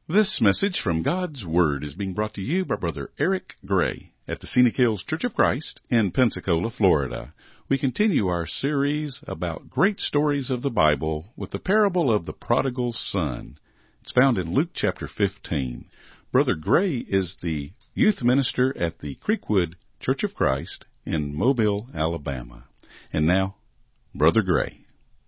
This message from God's Word is being brought to you by Brother Eric Gray at the Scenic Hills Church of Christ in Pensacola, Florida. We continue our series about great stories of the Bible with the parable of the prodigal son. It's found in Luke chapter 15. Brother Gray is the youth minister at the Creekwood Church of Christ in Mobile, Alabama. And now, Brother Gray.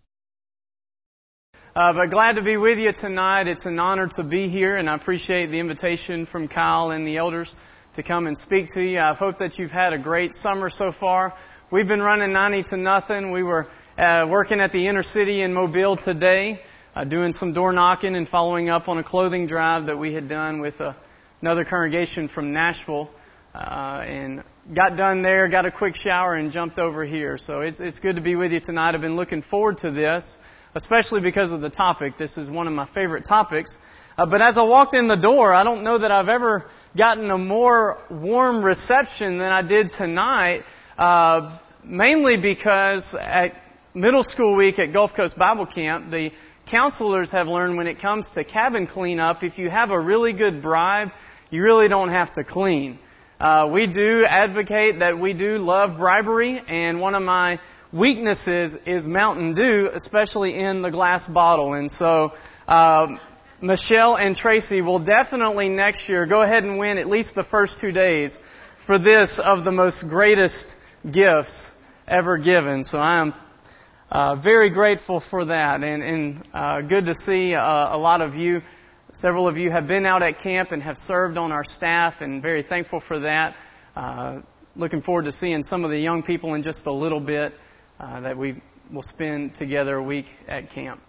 But glad to be with you tonight. It's an honor to be here, and I appreciate the invitation from Kyle and the elders to come and speak to you. I hope that you've had a great summer so far. We've been running 90-0. We were working at the inner city in Mobile today, doing some door knocking and following up on a clothing drive that we had done with another congregation from Nashville. And got done there, got a quick shower, and jumped over here. So it's good to be with you tonight. I've been looking forward to this, especially because of the topic. This is one of my favorite topics. But as I walked in the door, I don't know that I've ever gotten a more warm reception than I did tonight, mainly because at middle school week at Gulf Coast Bible Camp, the counselors have learned when it comes to cabin cleanup, if you have a really good bribe, you really don't have to clean. We do advocate that we do love bribery, and one of my weaknesses is Mountain Dew, especially in the glass bottle. And so Michelle and Tracy will definitely next year go ahead and win at least the first 2 days for this of the most greatest gifts ever given. So I am very grateful for that, and good to see a lot of you. Several of you have been out at camp and have served on our staff, and very thankful for that. Looking forward to seeing some of the young people in just a little bit that we will spend together a week at camp.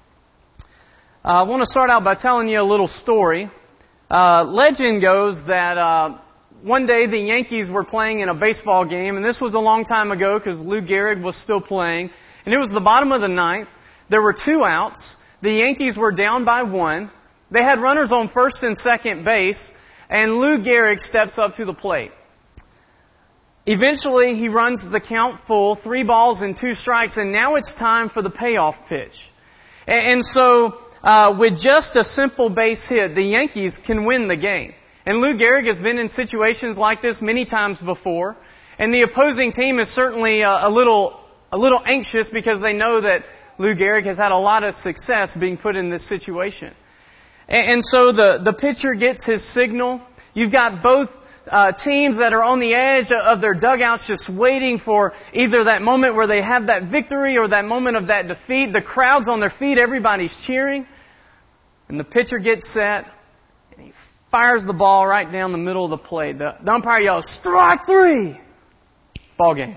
I want to start out by telling you a little story. Legend goes that one day the Yankees were playing in a baseball game, and this was a long time ago because Lou Gehrig was still playing, and it was the bottom of the ninth. There were 2 outs. The Yankees were down by 1. They had runners on first and second base, and Lou Gehrig steps up to the plate. Eventually, he runs the count full, 3 balls and 2 strikes, and now it's time for the payoff pitch. And so, with just a simple base hit, the Yankees can win the game. And Lou Gehrig has been in situations like this many times before, and the opposing team is certainly a little anxious because they know that Lou Gehrig has had a lot of success being put in this situation. And so the pitcher gets his signal. You've got both teams that are on the edge of their dugouts just waiting for either that moment where they have that victory or that moment of that defeat. The crowd's on their feet. Everybody's cheering. And the pitcher gets set. And he fires the ball right down the middle of the plate. The umpire yells, "Strike 3!" Ball game.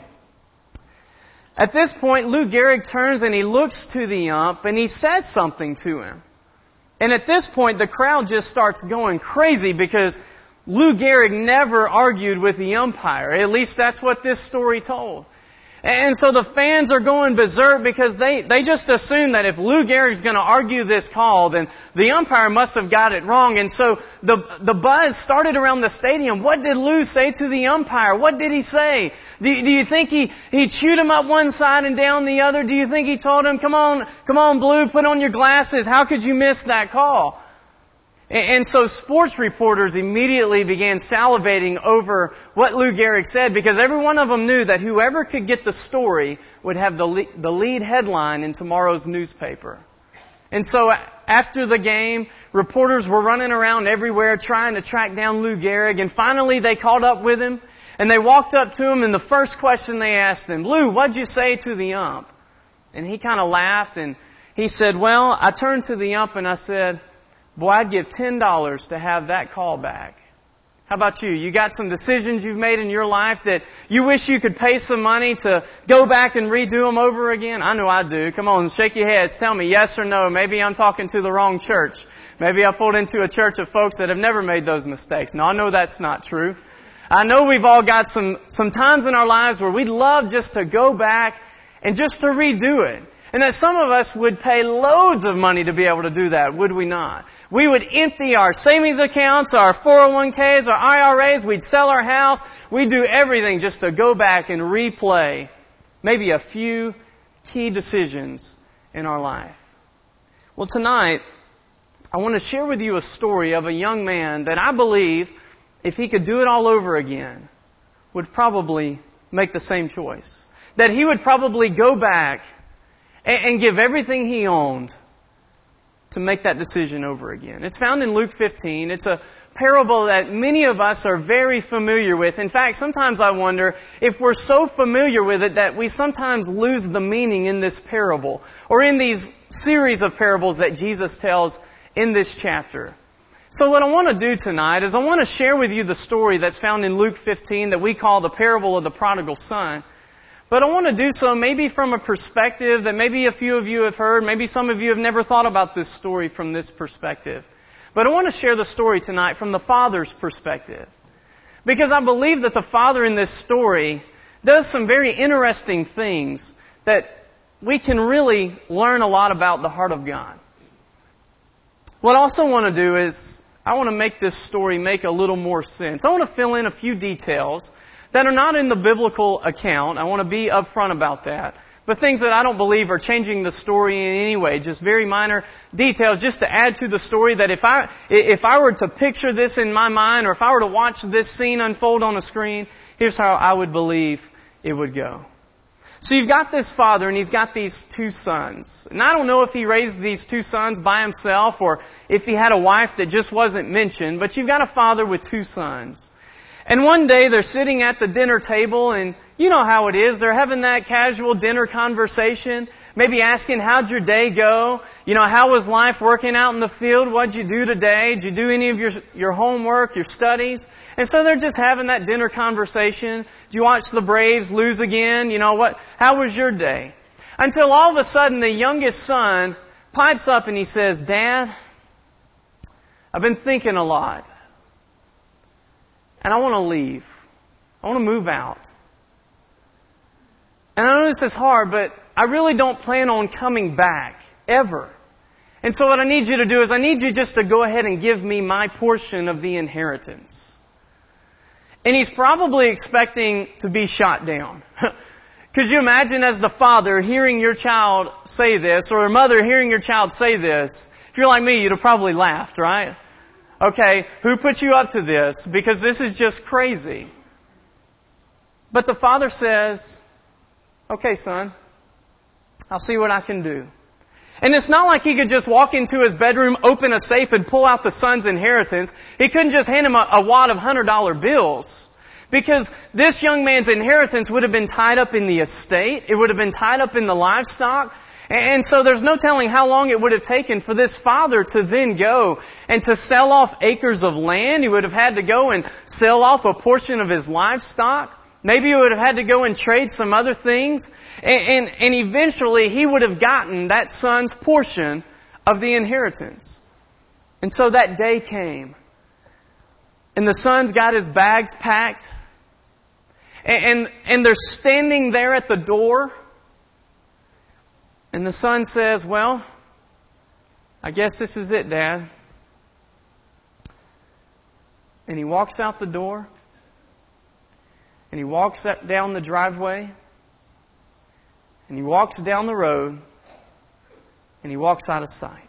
At this point, Lou Gehrig turns and he looks to the ump and he says something to him. And at this point, the crowd just starts going crazy because Lou Gehrig never argued with the umpire. At least that's what this story told. And so the fans are going berserk because they just assume that if Lou Gehrig's going to argue this call, then the umpire must have got it wrong. And so the buzz started around the stadium. What did Lou say to the umpire? What did he say? Do you think he chewed him up one side and down the other? Do you think he told him, come on, Blue, put on your glasses. How could you miss that call? And so sports reporters immediately began salivating over what Lou Gehrig said because every one of them knew that whoever could get the story would have the lead headline in tomorrow's newspaper. And so after the game, reporters were running around everywhere trying to track down Lou Gehrig, and finally they caught up with him and they walked up to him, and the first question they asked him, "Lou, what'd you say to the ump?" And he kind of laughed and he said, "Well, I turned to the ump and I said, boy, I'd give $10 to have that call back." How about you? You got some decisions you've made in your life that you wish you could pay some money to go back and redo them over again? I know I do. Come on, shake your heads. Tell me yes or no. Maybe I'm talking to the wrong church. Maybe I pulled into a church of folks that have never made those mistakes. No, I know that's not true. I know we've all got some times in our lives where we'd love just to go back and just to redo it. And that some of us would pay loads of money to be able to do that, would we not? We would empty our savings accounts, our 401ks, our IRAs. We'd sell our house. We'd do everything just to go back and replay maybe a few key decisions in our life. Well, tonight, I want to share with you a story of a young man that I believe, if he could do it all over again, would probably make the same choice. That he would probably go back and give everything he owned to make that decision over again. It's found in Luke 15. It's a parable that many of us are very familiar with. In fact, sometimes I wonder if we're so familiar with it that we sometimes lose the meaning in this parable or in these series of parables that Jesus tells in this chapter. So what I want to do tonight is I want to share with you the story that's found in Luke 15 that we call the parable of the prodigal son. But I want to do so maybe from a perspective that maybe a few of you have heard, maybe some of you have never thought about this story from this perspective. But I want to share the story tonight from the father's perspective. Because I believe that the father in this story does some very interesting things that we can really learn a lot about the heart of God. What I also want to do is I want to make this story make a little more sense. I want to fill in a few details that are not in the biblical account. I want to be upfront about that. But things that I don't believe are changing the story in any way. Just very minor details just to add to the story that if I were to picture this in my mind or if I were to watch this scene unfold on a screen, here's how I would believe it would go. So you've got this father and he's got these two sons. And I don't know if he raised these two sons by himself or if he had a wife that just wasn't mentioned, but you've got a father with two sons. And one day they're sitting at the dinner table and you know how it is. They're having that casual dinner conversation. Maybe asking, how'd your day go? You know, how was life working out in the field? What'd you do today? Did you do any of your homework, your studies? And so they're just having that dinner conversation. Did you watch the Braves lose again? You know, how was your day? Until all of a sudden the youngest son pipes up and he says, Dad, I've been thinking a lot. And I want to leave. I want to move out. And I know this is hard, but I really don't plan on coming back, ever. And so what I need you to do is I need you just to go ahead and give me my portion of the inheritance. And he's probably expecting to be shot down. Could you imagine as the father hearing your child say this, or a mother hearing your child say this? If you're like me, you'd have probably laughed, right? Okay, who put you up to this? Because this is just crazy. But the father says, okay, son, I'll see what I can do. And it's not like he could just walk into his bedroom, open a safe, and pull out the son's inheritance. He couldn't just hand him a wad of $100 bills. Because this young man's inheritance would have been tied up in the estate. It would have been tied up in the livestock. And so there's no telling how long it would have taken for this father to then go and to sell off acres of land. He would have had to go and sell off a portion of his livestock. Maybe he would have had to go and trade some other things. And eventually he would have gotten that son's portion of the inheritance. And so that day came. And the son's got his bags packed. And they're standing there at the door. And the son says, well, I guess this is it, Dad. And he walks out the door. And he walks up down the driveway. And he walks down the road. And he walks out of sight.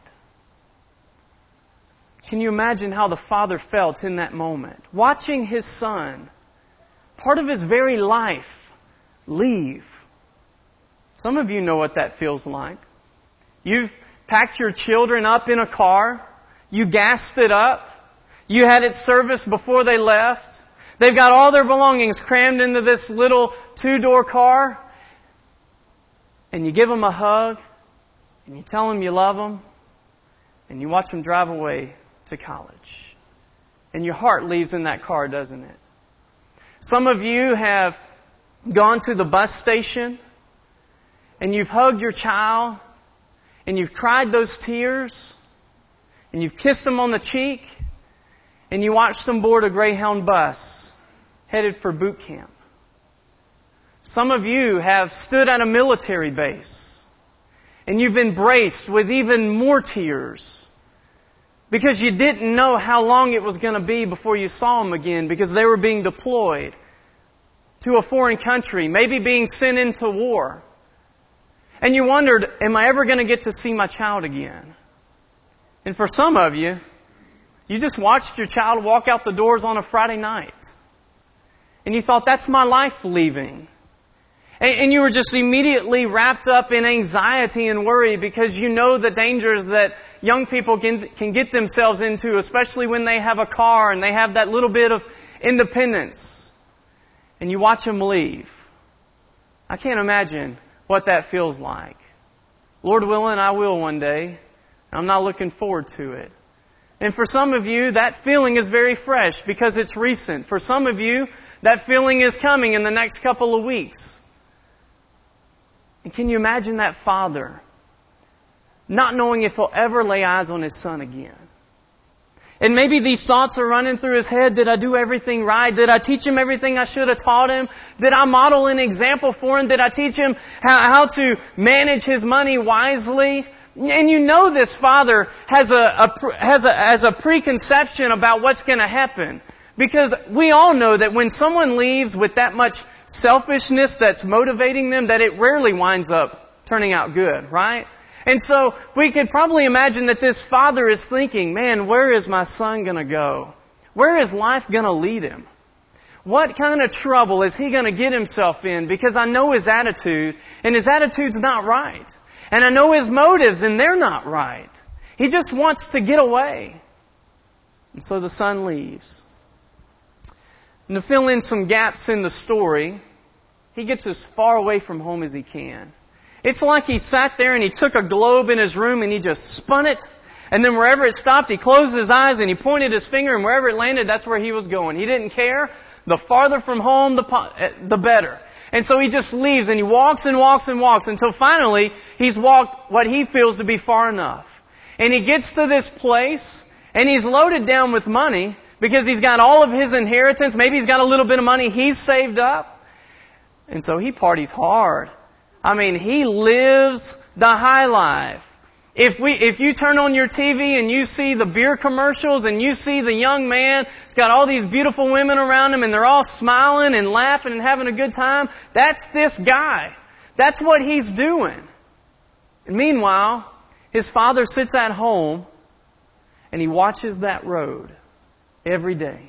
Can you imagine how the father felt in that moment? Watching his son, part of his very life, leave. Some of you know what that feels like. You've packed your children up in a car. You gassed it up. You had it serviced before they left. They've got all their belongings crammed into this little 2-door car. And you give them a hug. And you tell them you love them. And you watch them drive away to college. And your heart leaves in that car, doesn't it? Some of you have gone to the bus station. And you've hugged your child. And you've cried those tears. And you've kissed them on the cheek. And you watched them board a Greyhound bus headed for boot camp. Some of you have stood at a military base. And you've embraced with even more tears. Because you didn't know how long it was going to be before you saw them again. Because they were being deployed to a foreign country. Maybe being sent into war. And you wondered, am I ever going to get to see my child again? And for some of you, you just watched your child walk out the doors on a Friday night. And you thought, that's my life leaving. And you were just immediately wrapped up in anxiety and worry because you know the dangers that young people can get themselves into, especially when they have a car and they have that little bit of independence. And you watch them leave. I can't imagine what that feels like. Lord willing, I will one day. I'm not looking forward to it. And for some of you, that feeling is very fresh because it's recent. For some of you, that feeling is coming in the next couple of weeks. And can you imagine that father not knowing if he'll ever lay eyes on his son again? And maybe these thoughts are running through his head. Did I do everything right? Did I teach him everything I should have taught him? Did I model an example for him? Did I teach him how to manage his money wisely? And you know this father has a preconception about what's going to happen. Because we all know that when someone leaves with that much selfishness that's motivating them, that it rarely winds up turning out good, right? And so we could probably imagine that this father is thinking, man, where is my son going to go? Where is life going to lead him? What kind of trouble is he going to get himself in? Because I know his attitude, and his attitude's not right. And I know his motives, and they're not right. He just wants to get away. And so the son leaves. And to fill in some gaps in the story, he gets as far away from home as he can. It's like he sat there and he took a globe in his room and he just spun it. And then wherever it stopped, he closed his eyes and he pointed his finger, and wherever it landed, that's where he was going. He didn't care. The farther from home, the better. And so he just leaves and he walks and walks and walks until finally he's walked what he feels to be far enough. And he gets to this place and he's loaded down with money because he's got all of his inheritance. Maybe he's got a little bit of money he's saved up. And so he parties hard. I mean, he lives the high life. If you turn on your TV and you see the beer commercials and you see the young man, he's got all these beautiful women around him and they're all smiling and laughing and having a good time, that's this guy. That's what he's doing. And meanwhile, his father sits at home and he watches that road every day.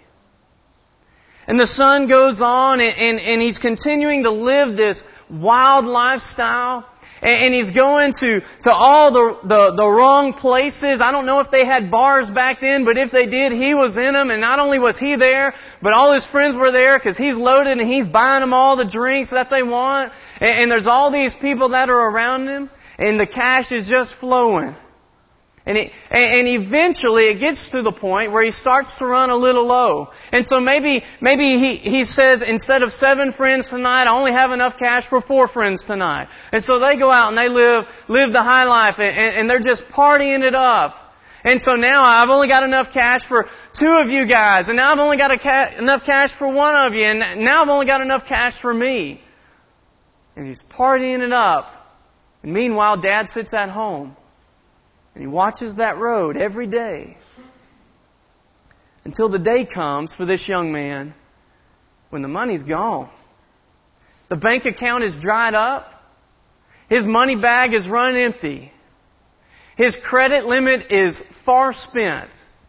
And the son goes on and he's continuing to live this wild lifestyle. And he's going to all the wrong places. I don't know if they had bars back then, but if they did, he was in them. And not only was he there, but all his friends were there because he's loaded and he's buying them all the drinks that they want. And there's all these people that are around him. And the cash is just flowing. And eventually it gets to the point where he starts to run a little low. And so maybe he says, instead of 7 friends tonight, I only have enough cash for 4 friends tonight. And so they go out and they live the high life and they're just partying it up. And so now I've only got enough cash for 2 of you guys. And now I've only got enough cash for 1 of you. And now I've only got enough cash for me. And he's partying it up. And meanwhile, Dad sits at home. And he watches that road every day until the day comes for this young man when the money's gone. The bank account is dried up. His money bag is run empty. His credit limit is far spent.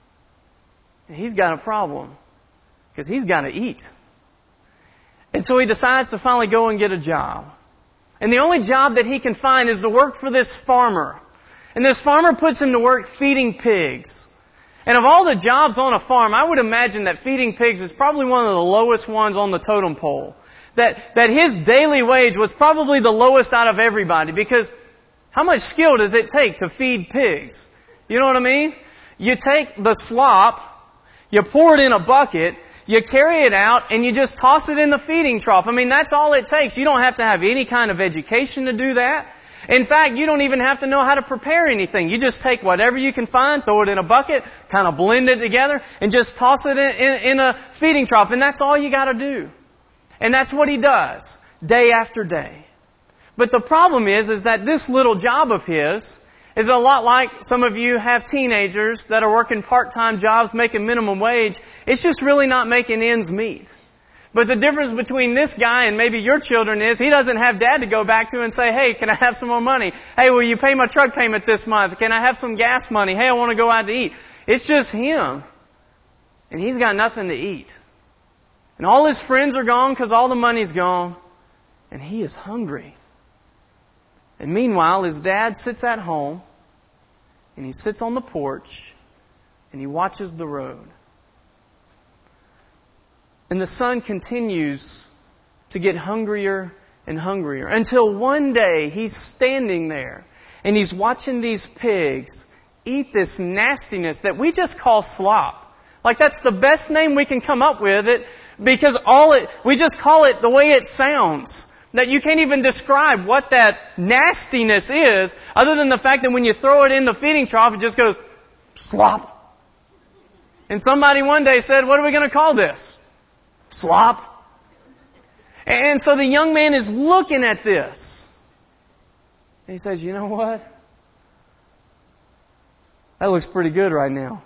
And he's got a problem because he's got to eat. And so he decides to finally go and get a job. And the only job that he can find is to work for this farmer. And this farmer puts him to work feeding pigs. And of all the jobs on a farm, I would imagine that feeding pigs is probably one of the lowest ones on the totem pole. That his daily wage was probably the lowest out of everybody. Because how much skill does it take to feed pigs? You know what I mean? You take the slop, you pour it in a bucket, you carry it out, and you just toss it in the feeding trough. I mean, that's all it takes. You don't have to have any kind of education to do that. In fact, you don't even have to know how to prepare anything. You just take whatever you can find, throw it in a bucket, kind of blend it together, and just toss it in a feeding trough. And that's all you got to do. And that's what he does, day after day. But the problem is that this little job of his is a lot like some of you have teenagers that are working part-time jobs, making minimum wage. It's just really not making ends meet. But the difference between this guy and maybe your children is he doesn't have dad to go back to and say, hey, can I have some more money? Hey, will you pay my truck payment this month? Can I have some gas money? Hey, I want to go out to eat. It's just him. And he's got nothing to eat. And all his friends are gone because all the money's gone. And he is hungry. And meanwhile, his dad sits at home. And he sits on the porch. And he watches the road. And the son continues to get hungrier and hungrier. Until one day, he's standing there. And he's watching these pigs eat this nastiness that we just call slop. Like that's the best name we can come up with it because we just call it the way it sounds. That you can't even describe what that nastiness is other than the fact that when you throw it in the feeding trough, it just goes slop. And somebody one day said, what are we going to call this? Slop. And so the young man is looking at this. And he says, you know what? That looks pretty good right now.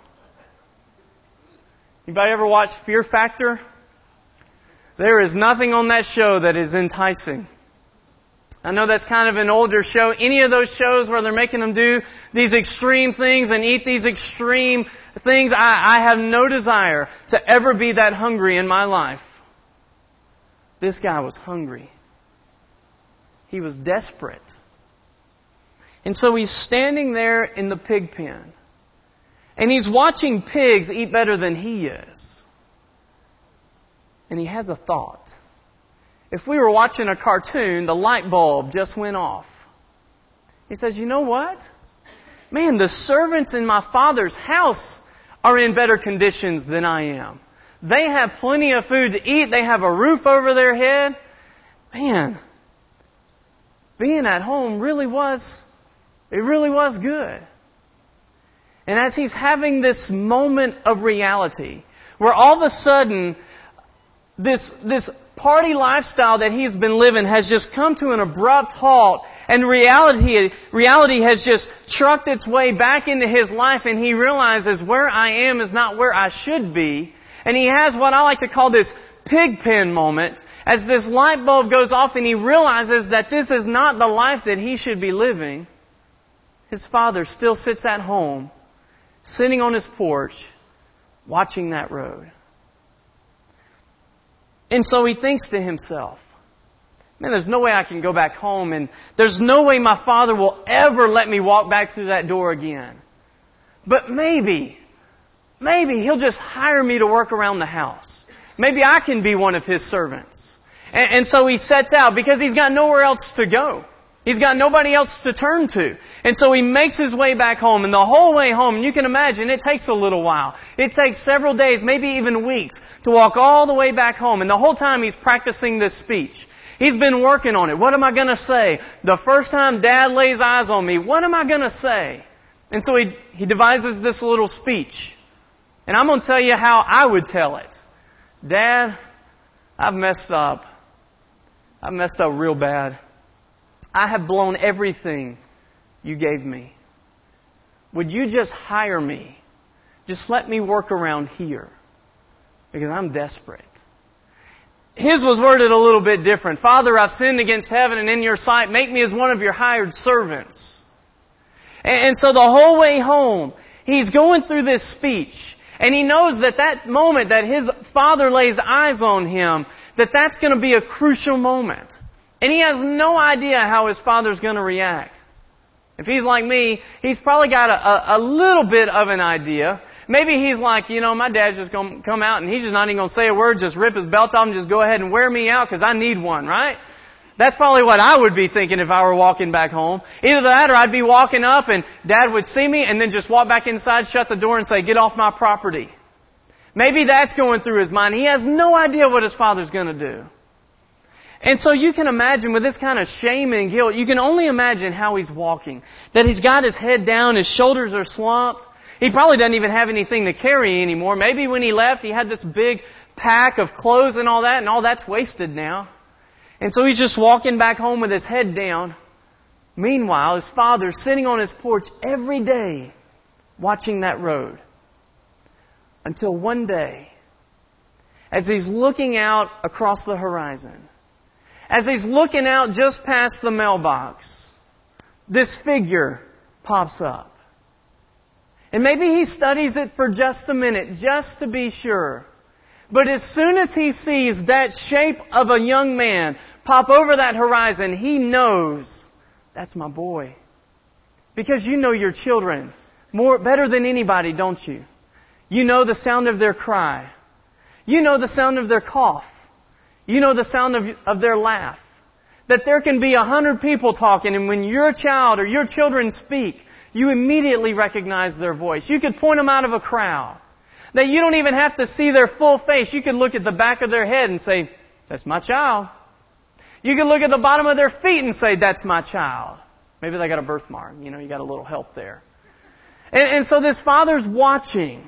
Anybody ever watched Fear Factor? There is nothing on that show that is enticing. I know that's kind of an older show. Any of those shows where they're making them do these extreme things and eat these extreme things, I have no desire to ever be that hungry in my life. This guy was hungry. He was desperate. And so he's standing there in the pig pen. And he's watching pigs eat better than he is. And he has a thought. If we were watching a cartoon, the light bulb just went off. He says, you know what? Man, the servants in my father's house are in better conditions than I am. They have plenty of food to eat. They have a roof over their head. Man, being at home really was good. And as he's having this moment of reality, where all of a sudden, this party lifestyle that he's been living has just come to an abrupt halt, and reality has just trucked its way back into his life, and he realizes where I am is not where I should be. And he has what I like to call this pig pen moment, as this light bulb goes off and he realizes that this is not the life that he should be living. His father still sits at home, sitting on his porch, watching that road. And so he thinks to himself, man, there's no way I can go back home, and there's no way my father will ever let me walk back through that door again. But maybe he'll just hire me to work around the house. Maybe I can be one of his servants. And so he sets out because he's got nowhere else to go. He's got nobody else to turn to. And so he makes his way back home. And the whole way home, and you can imagine, it takes a little while. It takes several days, maybe even weeks, to walk all the way back home. And the whole time he's practicing this speech. He's been working on it. What am I going to say? The first time Dad lays eyes on me, what am I going to say? And so he devises this little speech. And I'm going to tell you how I would tell it. Dad, I've messed up. I've messed up real bad. I have blown everything you gave me. Would you just hire me? Just let me work around here. Because I'm desperate. His was worded a little bit different. Father, I've sinned against heaven and in your sight. Make me as one of your hired servants. And so the whole way home, he's going through this speech. And he knows that moment that his father lays eyes on him, that's going to be a crucial moment. And he has no idea how his father's going to react. If he's like me, he's probably got a little bit of an idea. Maybe he's like, my dad's just going to come out and he's just not even going to say a word, just rip his belt off and just go ahead and wear me out because I need one, right? That's probably what I would be thinking if I were walking back home. Either that or I'd be walking up and Dad would see me and then just walk back inside, shut the door and say, get off my property. Maybe that's going through his mind. He has no idea what his father's going to do. And so you can imagine with this kind of shame and guilt, you can only imagine how he's walking. That he's got his head down, his shoulders are slumped. He probably doesn't even have anything to carry anymore. Maybe when he left, he had this big pack of clothes and all that's wasted now. And so he's just walking back home with his head down. Meanwhile, his father's sitting on his porch every day, watching that road. Until one day, as he's looking out across the horizon, as he's looking out just past the mailbox, this figure pops up. And maybe he studies it for just a minute, just to be sure. But as soon as he sees that shape of a young man pop over that horizon, he knows, that's my boy. Because you know your children better than anybody, don't you? You know the sound of their cry. You know the sound of their cough. You know the sound of their laugh. That there can be 100 people talking, and when your child or your children speak, you immediately recognize their voice. You could point them out of a crowd. That you don't even have to see their full face. You could look at the back of their head and say, that's my child. You could look at the bottom of their feet and say, that's my child. Maybe they got a birthmark. You know, you got a little help there. And so this father's watching.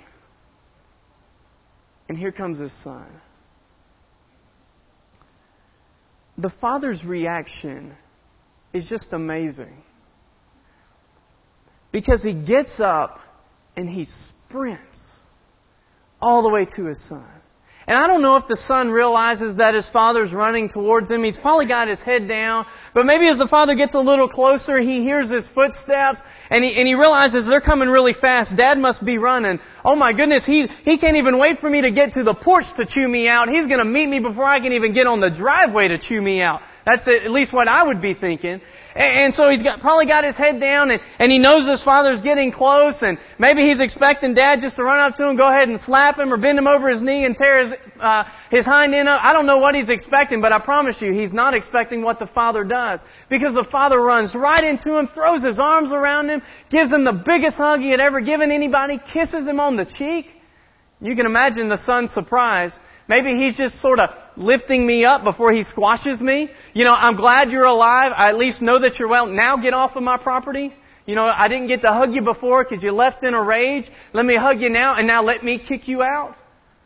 And here comes his son. The father's reaction is just amazing. Because he gets up and he sprints all the way to his son. And I don't know if the son realizes that his father's running towards him. He's probably got his head down. But maybe as the father gets a little closer, he hears his footsteps and he realizes they're coming really fast. Dad must be running. Oh my goodness, he can't even wait for me to get to the porch to chew me out. He's going to meet me before I can even get on the driveway to chew me out. That's at least what I would be thinking. And so he's probably got his head down and he knows his father's getting close and maybe he's expecting Dad just to run up to him, go ahead and slap him or bend him over his knee and tear his hind end up. I don't know what he's expecting, but I promise you he's not expecting what the father does. Because the father runs right into him, throws his arms around him, gives him the biggest hug he had ever given anybody, kisses him on the cheek. You can imagine the son's surprise. Maybe he's just sort of lifting me up before he squashes me. You know, I'm glad you're alive. I at least know that you're well. Now get off of my property. You know, I didn't get to hug you before because you left in a rage. Let me hug you now, and now let me kick you out.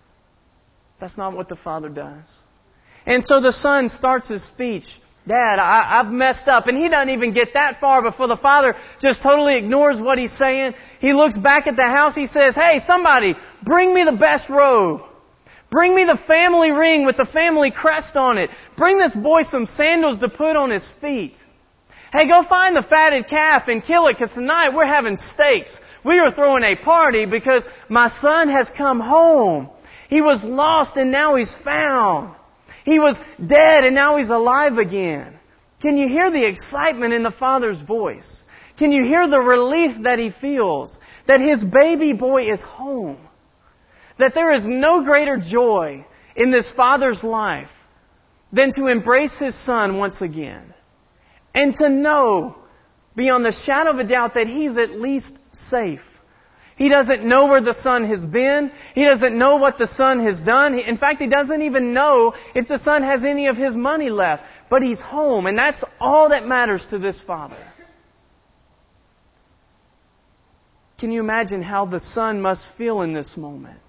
That's not what the father does. And so the son starts his speech. Dad, I've messed up. And he doesn't even get that far before the father just totally ignores what he's saying. He looks back at the house. He says, hey, somebody, bring me the best robe. Bring me the family ring with the family crest on it. Bring this boy some sandals to put on his feet. Hey, go find the fatted calf and kill it because tonight we're having steaks. We are throwing a party because my son has come home. He was lost and now he's found. He was dead and now he's alive again. Can you hear the excitement in the father's voice? Can you hear the relief that he feels that his baby boy is home? That there is no greater joy in this father's life than to embrace his son once again. And to know, beyond the shadow of a doubt, that he's at least safe. He doesn't know where the son has been. He doesn't know what the son has done. In fact, he doesn't even know if the son has any of his money left. But he's home, and that's all that matters to this father. Can you imagine how the son must feel in this moment?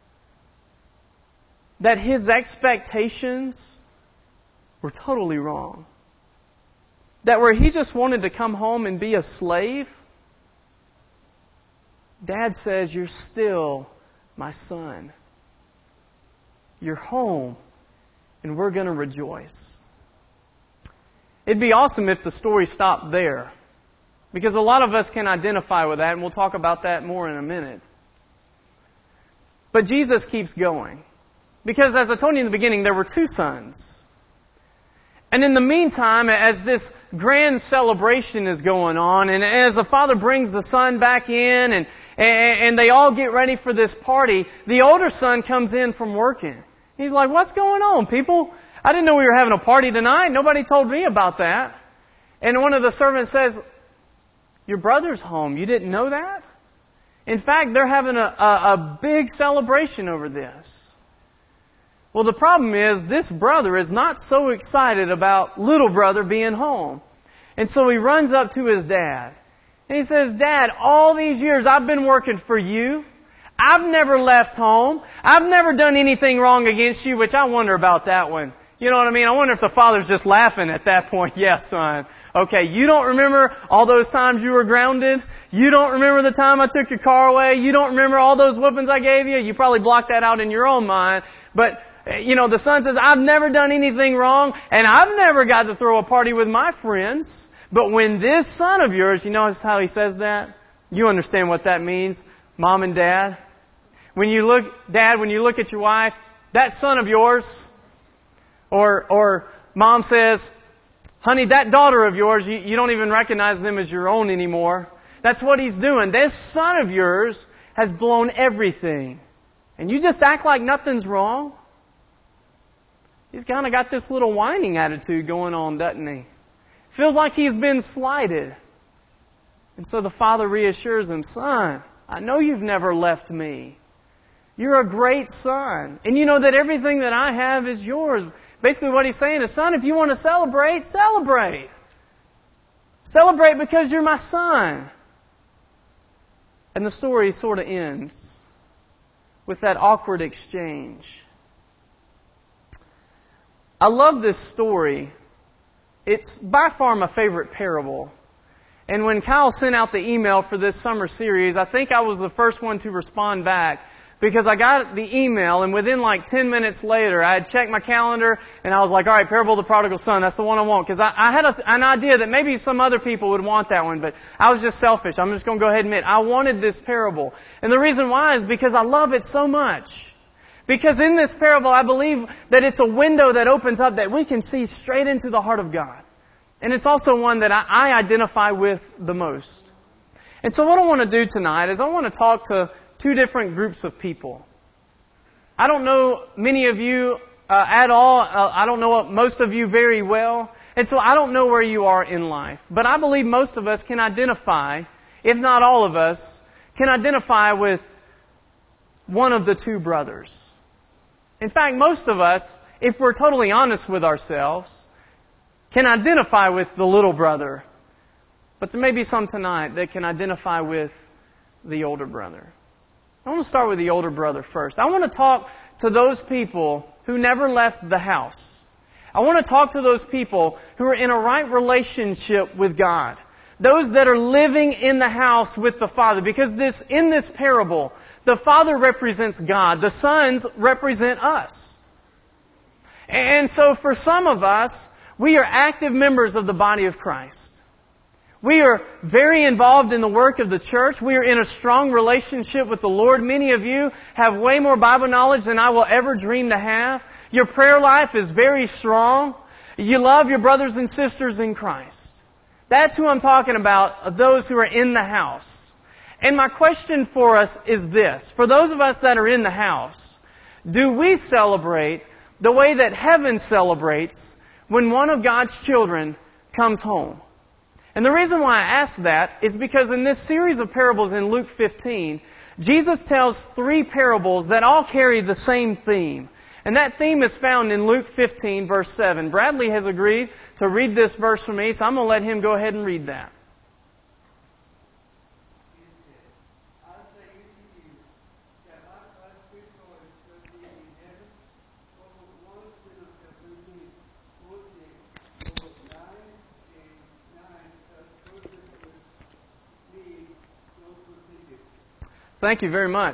That his expectations were totally wrong. That where he just wanted to come home and be a slave, Dad says, you're still my son. You're home, and we're going to rejoice. It'd be awesome if the story stopped there, because a lot of us can identify with that, and we'll talk about that more in a minute. But Jesus keeps going. Because as I told you in the beginning, there were two sons. And in the meantime, as this grand celebration is going on, and as the father brings the son back in, and they all get ready for this party, the older son comes in from working. He's like, what's going on, people? I didn't know we were having a party tonight. Nobody told me about that. And one of the servants says, your brother's home. You didn't know that? In fact, they're having a big celebration over this. Well, the problem is this brother is not so excited about little brother being home. And so he runs up to his dad. And he says, Dad, all these years I've been working for you. I've never left home. I've never done anything wrong against you, which I wonder about that one. You know what I mean? I wonder if the father's just laughing at that point. Yes, son. Okay, you don't remember all those times you were grounded? You don't remember the time I took your car away? You don't remember all those whoopings I gave you? You probably blocked that out in your own mind. But The son says, I've never done anything wrong, and I've never got to throw a party with my friends. But when this son of yours, you notice how he says that? You understand what that means, Mom and Dad? Dad, when you look at your wife, that son of yours, or Mom says, honey, that daughter of yours, you don't even recognize them as your own anymore. That's what he's doing. This son of yours has blown everything. And you just act like nothing's wrong. He's kind of got this little whining attitude going on, doesn't he? Feels like he's been slighted. And so the father reassures him, son, I know you've never left me. You're a great son. And you know that everything that I have is yours. Basically what he's saying is, son, if you want to celebrate, celebrate. Celebrate because you're my son. And the story sort of ends with that awkward exchange. I love this story. It's by far my favorite parable. And when Kyle sent out the email for this summer series, I think I was the first one to respond back because I got the email and within like 10 minutes later, I had checked my calendar and I was like, all right, Parable of the Prodigal Son, that's the one I want. Because I had an idea that maybe some other people would want that one, but I was just selfish. I'm just going to go ahead and admit, I wanted this parable. And the reason why is because I love it so much. Because in this parable, I believe that it's a window that opens up that we can see straight into the heart of God. And it's also one that I identify with the most. And so what I want to do tonight is I want to talk to two different groups of people. I don't know many of you at all. I don't know most of you very well. And so I don't know where you are in life. But I believe most of us can identify, if not all of us, can identify with one of the two brothers. In fact, most of us, if we're totally honest with ourselves, can identify with the little brother. But there may be some tonight that can identify with the older brother. I want to start with the older brother first. I want to talk to those people who never left the house. I want to talk to those people who are in a right relationship with God. Those that are living in the house with the Father. Because in this parable, the Father represents God. The sons represent us. And so for some of us, we are active members of the body of Christ. We are very involved in the work of the church. We are in a strong relationship with the Lord. Many of you have way more Bible knowledge than I will ever dream to have. Your prayer life is very strong. You love your brothers and sisters in Christ. That's who I'm talking about, those who are in the house. And my question for us is this. For those of us that are in the house, do we celebrate the way that heaven celebrates when one of God's children comes home? And the reason why I ask that is because in this series of parables in Luke 15, Jesus tells 3 parables that all carry the same theme. And that theme is found in Luke 15, verse 7. Bradley has agreed to read this verse for me, so I'm going to let him go ahead and read that. Thank you very much.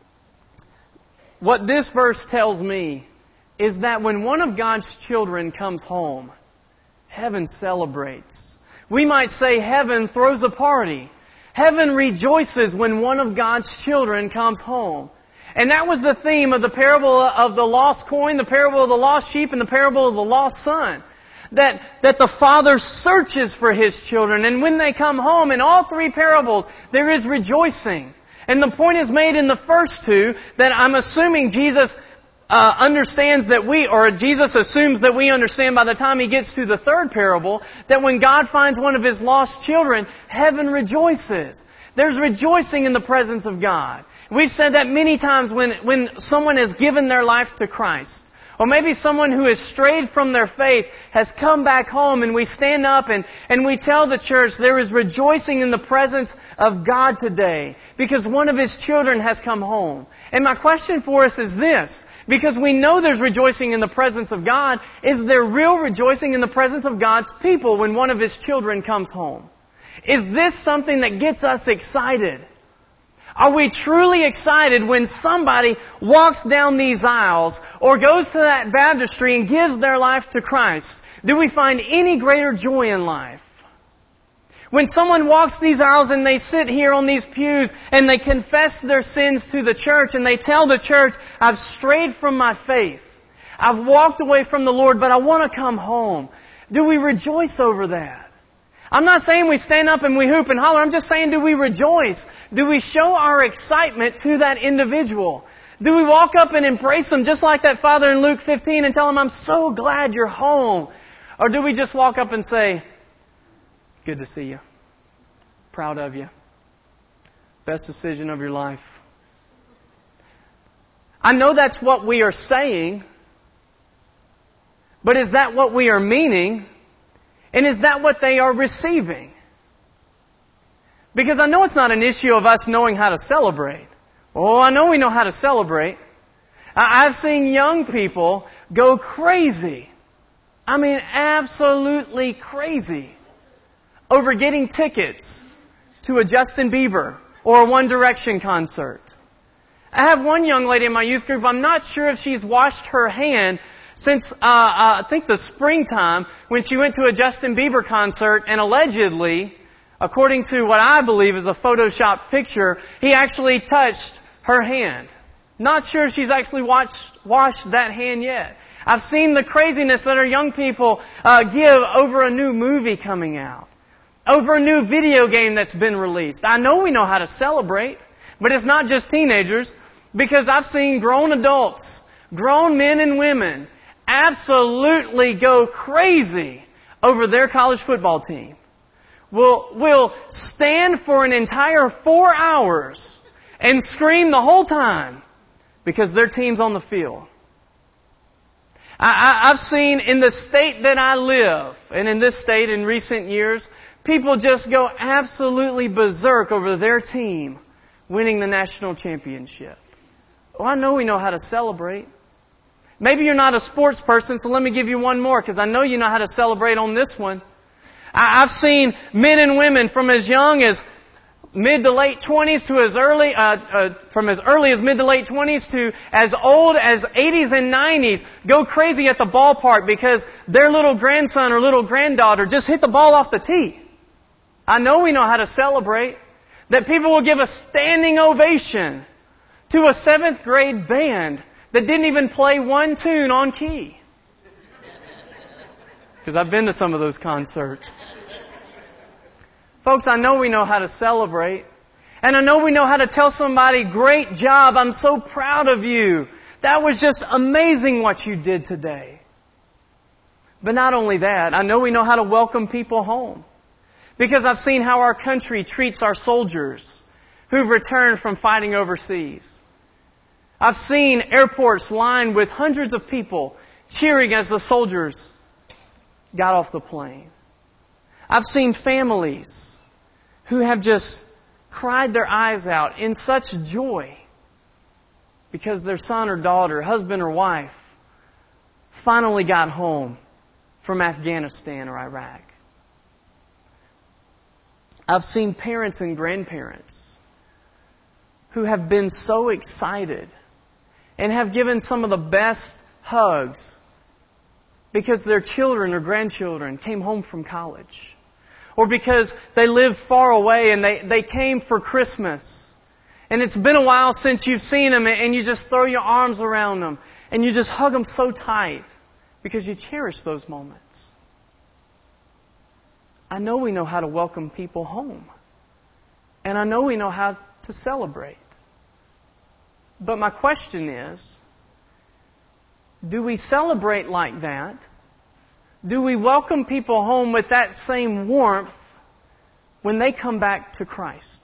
What this verse tells me is that when one of God's children comes home, heaven celebrates. We might say heaven throws a party. Heaven rejoices when one of God's children comes home. And that was the theme of the parable of the lost coin, the parable of the lost sheep, and the parable of the lost son. That the Father searches for His children. And when they come home, in all 3 parables, there is rejoicing. And the point is made in the first 2 that I'm assuming Jesus understands that Jesus assumes that we understand by the time He gets to the 3rd parable, that when God finds one of His lost children, heaven rejoices. There's rejoicing in the presence of God. We've said that many times when someone has given their life to Christ. Or maybe someone who has strayed from their faith has come back home, and we stand up and we tell the church there is rejoicing in the presence of God today because one of His children has come home. And my question for us is this. Because we know there's rejoicing in the presence of God, is there real rejoicing in the presence of God's people when one of His children comes home? Is this something that gets us excited? Are we truly excited when somebody walks down these aisles or goes to that baptistry and gives their life to Christ? Do we find any greater joy in life? When someone walks these aisles and they sit here on these pews and they confess their sins to the church and they tell the church, I've strayed from my faith. I've walked away from the Lord, but I want to come home. Do we rejoice over that? I'm not saying we stand up and we hoop and holler. I'm just saying, do we rejoice? Do we show our excitement to that individual? Do we walk up and embrace them just like that father in Luke 15 and tell him, I'm so glad you're home? Or do we just walk up and say, good to see you. Proud of you. Best decision of your life. I know that's what we are saying, but is that what we are meaning? And is that what they are receiving? Because I know it's not an issue of us knowing how to celebrate. Oh, I know we know how to celebrate. I've seen young people go crazy. I mean, absolutely crazy over getting tickets to a Justin Bieber or a One Direction concert. I have one young lady in my youth group, I'm not sure if she's washed her hand since, I think the springtime when she went to a Justin Bieber concert and allegedly, according to what I believe is a Photoshopped picture, he actually touched her hand. Not sure if she's actually washed that hand yet. I've seen the craziness that our young people give over a new movie coming out, over a new video game that's been released. I know we know how to celebrate, but it's not just teenagers, because I've seen grown adults, grown men and women, absolutely go crazy over their college football team. Will stand for an entire 4 hours and scream the whole time because their team's on the field. I've seen in the state that I live, and in this state in recent years, people just go absolutely berserk over their team winning the national championship. Well, I know we know how to celebrate. Maybe you're not a sports person, so let me give you one more, because I know you know how to celebrate on this one. I've seen men and women from as young as mid to late 20s to as early, from as early as mid to late 20s to as old as 80s and 90s go crazy at the ballpark because their little grandson or little granddaughter just hit the ball off the tee. I know we know how to celebrate. That people will give a standing ovation to a 7th grade band that didn't even play one tune on key. Because I've been to some of those concerts. Folks, I know we know how to celebrate. And I know we know how to tell somebody, great job, I'm so proud of you. That was just amazing what you did today. But not only that, I know we know how to welcome people home. Because I've seen how our country treats our soldiers who've returned from fighting overseas. I've seen airports lined with hundreds of people cheering as the soldiers got off the plane. I've seen families who have just cried their eyes out in such joy because their son or daughter, husband or wife, finally got home from Afghanistan or Iraq. I've seen parents and grandparents who have been so excited and have given some of the best hugs because their children or grandchildren came home from college. Or because they live far away and they came for Christmas. And it's been a while since you've seen them and you just throw your arms around them and you just hug them so tight because you cherish those moments. I know we know how to welcome people home. And I know we know how to celebrate. But my question is, do we celebrate like that? Do we welcome people home with that same warmth when they come back to Christ?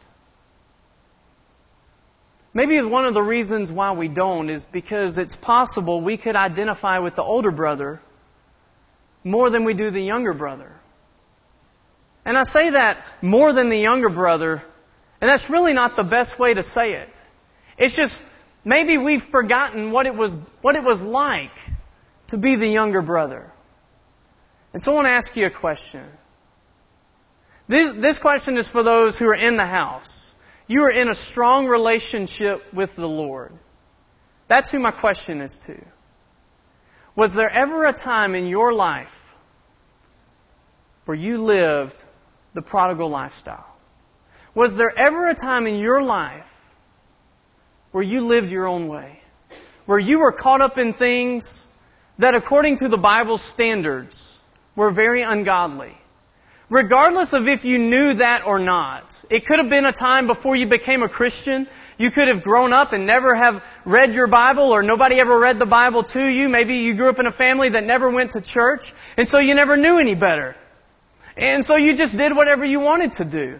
Maybe one of the reasons why we don't is because it's possible we could identify with the older brother more than we do the younger brother. And I say that more than the younger brother, and that's really not the best way to say it. It's just maybe we've forgotten what it was like to be the younger brother. And so I want to ask you a question. This question is for those who are in the house. You are in a strong relationship with the Lord. That's who my question is to. Was there ever a time in your life where you lived the prodigal lifestyle? Was there ever a time in your life where you lived your own way? Where you were caught up in things that, according to the Bible's standards, were very ungodly? Regardless of if you knew that or not. It could have been a time before you became a Christian. You could have grown up and never have read your Bible, or nobody ever read the Bible to you. Maybe you grew up in a family that never went to church, and so you never knew any better. And so you just did whatever you wanted to do.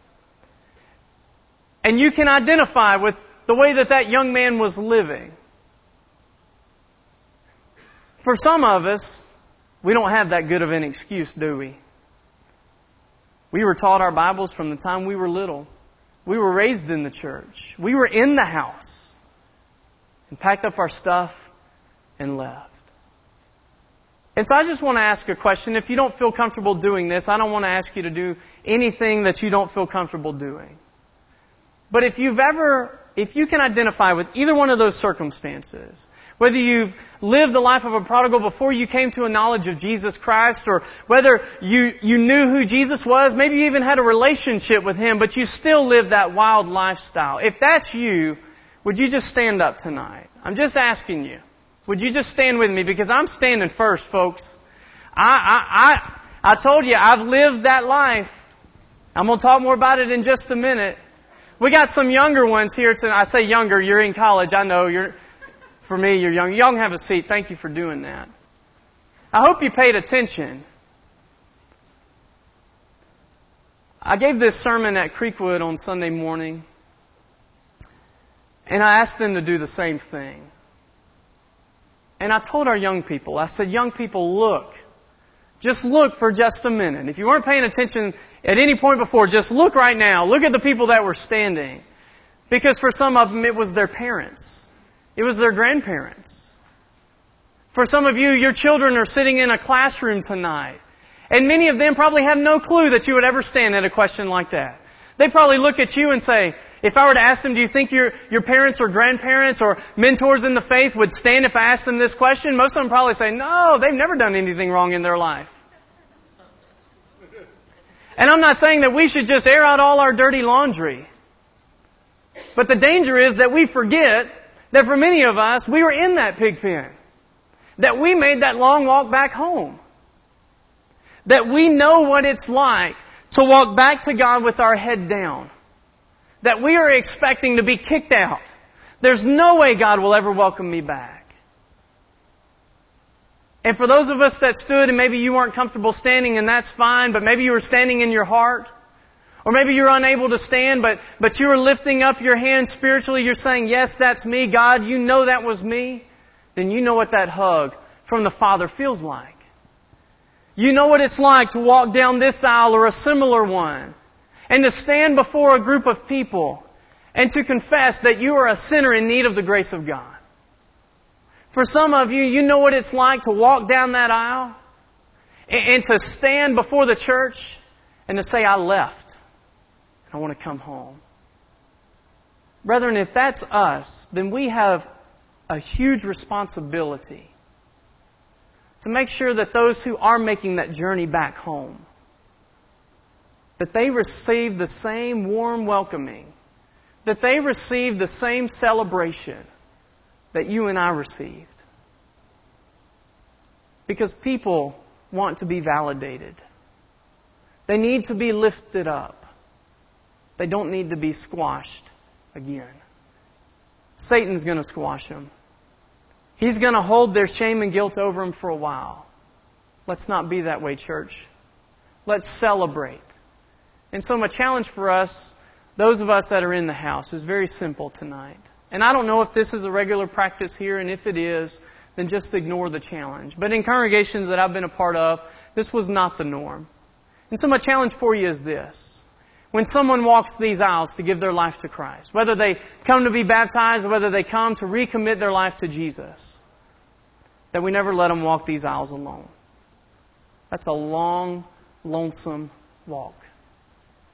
And you can identify with the way that that young man was living. For some of us, we don't have that good of an excuse, do we? We were taught our Bibles from the time we were little. We were raised in the church. We were in the house and packed up our stuff and left. And so I just want to ask a question. If you don't feel comfortable doing this, I don't want to ask you to do anything that you don't feel comfortable doing. But if you can identify with either one of those circumstances, whether you've lived the life of a prodigal before you came to a knowledge of Jesus Christ, or whether you knew who Jesus was, maybe you even had a relationship with Him, but you still live that wild lifestyle. If that's you, would you just stand up tonight? I'm just asking you. Would you just stand with me? Because I'm standing first, folks. I told you, I've lived that life. I'm going to talk more about it in just a minute. We got some younger ones here tonight. I say younger, you're in college. I know for me, you're young. Y'all can have a seat. Thank you for doing that. I hope you paid attention. I gave this sermon at Creekwood on Sunday morning, and I asked them to do the same thing. And I told our young people, I said, young people, look. Just look for just a minute. If you weren't paying attention at any point before, just look right now. Look at the people that were standing. Because for some of them, it was their parents. It was their grandparents. For some of you, your children are sitting in a classroom tonight. And many of them probably have no clue that you would ever stand at a question like that. They probably look at you and say, if I were to ask them, do you think your parents or grandparents or mentors in the faith would stand if I asked them this question? Most of them probably say, no, they've never done anything wrong in their life. And I'm not saying that we should just air out all our dirty laundry. But the danger is that we forget that for many of us, we were in that pig pen. That we made that long walk back home. That we know what it's like to walk back to God with our head down. That we are expecting to be kicked out. There's no way God will ever welcome me back. And for those of us that stood, and maybe you weren't comfortable standing, and that's fine, but maybe you were standing in your heart. Or maybe you're unable to stand, but you were lifting up your hand spiritually. You're saying, yes, that's me. God, you know that was me. Then you know what that hug from the Father feels like. You know what it's like to walk down this aisle or a similar one, and to stand before a group of people and to confess that you are a sinner in need of the grace of God. For some of you, you know what it's like to walk down that aisle and to stand before the church and to say, I left. I want to come home. Brethren, if that's us, then we have a huge responsibility to make sure that those who are making that journey back home, that they receive the same warm welcoming, that they receive the same celebration that you and I received. Because people want to be validated. They need to be lifted up. They don't need to be squashed again. Satan's going to squash them. He's going to hold their shame and guilt over them for a while. Let's not be that way, church. Let's celebrate. And so my challenge for us, those of us that are in the house, is very simple tonight. And I don't know if this is a regular practice here, and if it is, then just ignore the challenge. But in congregations that I've been a part of, this was not the norm. And so my challenge for you is this. When someone walks these aisles to give their life to Christ, whether they come to be baptized or whether they come to recommit their life to Jesus, that we never let them walk these aisles alone. That's a long, lonesome walk.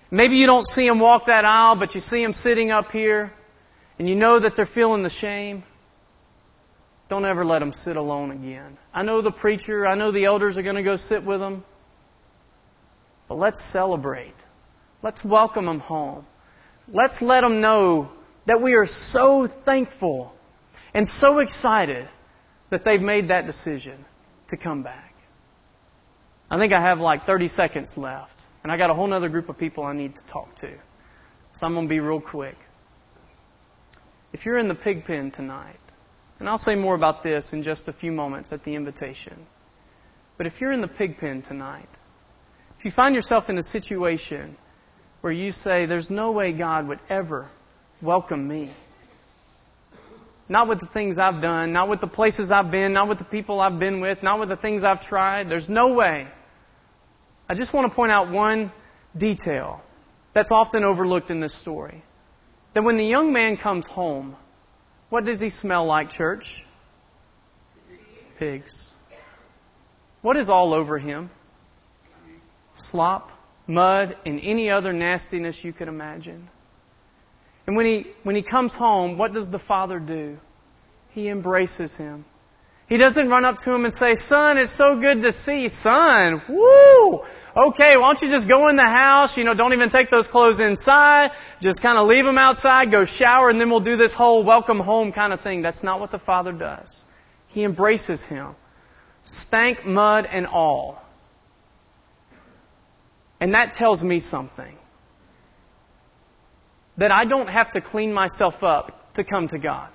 Maybe you don't see them walk that aisle, but you see them sitting up here, and you know that they're feeling the shame. Don't ever let them sit alone again. I know the preacher, I know the elders are going to go sit with them. But let's celebrate. Let's welcome them home. Let's let them know that we are so thankful and so excited that they've made that decision to come back. I think I have like 30 seconds left. And I got a whole other group of people I need to talk to. So I'm going to be real quick. If you're in the pig pen tonight, and I'll say more about this in just a few moments at the invitation. But if you're in the pig pen tonight, if you find yourself in a situation where you say, there's no way God would ever welcome me. Not with the things I've done, not with the places I've been, not with the people I've been with, not with the things I've tried. There's no way. I just want to point out one detail that's often overlooked in this story. That when the young man comes home, what does he smell like, church? Pigs. What is all over him? Slop, mud, and any other nastiness you could imagine. And when he comes home, what does the father do? He embraces him. He doesn't run up to him and say, son, it's so good to see you. Son, woo! Okay, why don't you just go in the house, don't even take those clothes inside. Just kind of leave them outside, go shower, and then we'll do this whole welcome home kind of thing. That's not what the father does. He embraces him. Stank, mud, and all. And that tells me something. That I don't have to clean myself up to come to God.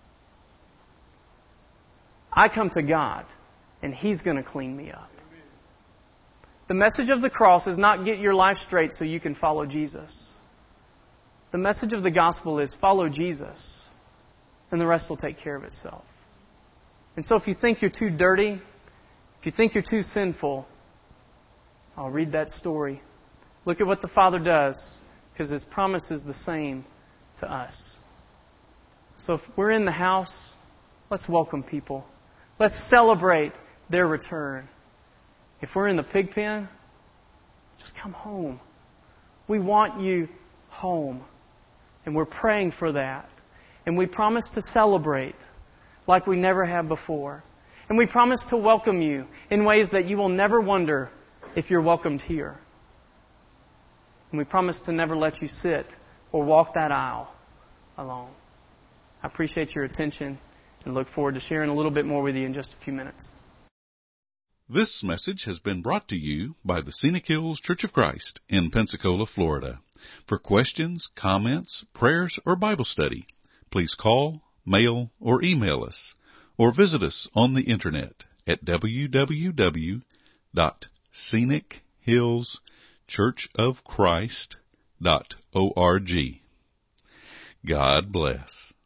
I come to God, and He's going to clean me up. The message of the cross is not get your life straight so you can follow Jesus. The message of the gospel is follow Jesus, and the rest will take care of itself. And so if you think you're too dirty, if you think you're too sinful, I'll read that story. Look at what the Father does, because His promise is the same to us. So if we're in the house, let's welcome people. Let's celebrate their return. If we're in the pig pen, just come home. We want you home. And we're praying for that. And we promise to celebrate like we never have before. And we promise to welcome you in ways that you will never wonder if you're welcomed here. And we promise to never let you sit or walk that aisle alone. I appreciate your attention and look forward to sharing a little bit more with you in just a few minutes. This message has been brought to you by the Scenic Hills Church of Christ in Pensacola, Florida. For questions, comments, prayers, or Bible study, please call, mail, or email us, or visit us on the internet at www.scenicchillschurchofchrist.org. God bless.